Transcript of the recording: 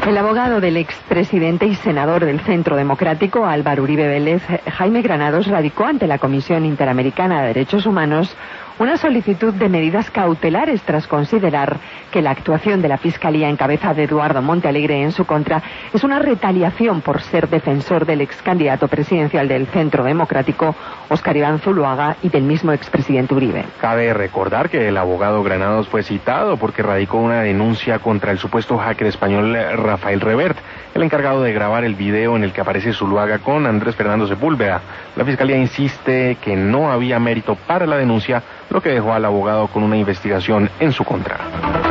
El abogado del expresidente y senador del Centro Democrático, Álvaro Uribe Vélez, Jaime Granados, radicó ante la Comisión Interamericana de Derechos Humanos una solicitud de medidas cautelares tras considerar que la actuación de la Fiscalía en cabeza de Eduardo Montealegre en su contra es una retaliación por ser defensor del ex candidato presidencial del Centro Democrático, Óscar Iván Zuluaga, y del mismo expresidente Uribe. Cabe recordar que el abogado Granados fue citado porque radicó una denuncia contra el supuesto hacker español Rafael Revert, el encargado de grabar el video en el que aparece Zuluaga con Andrés Fernando Sepúlveda. La Fiscalía insiste que no había mérito para la denuncia, lo que dejó al abogado con una investigación en su contra.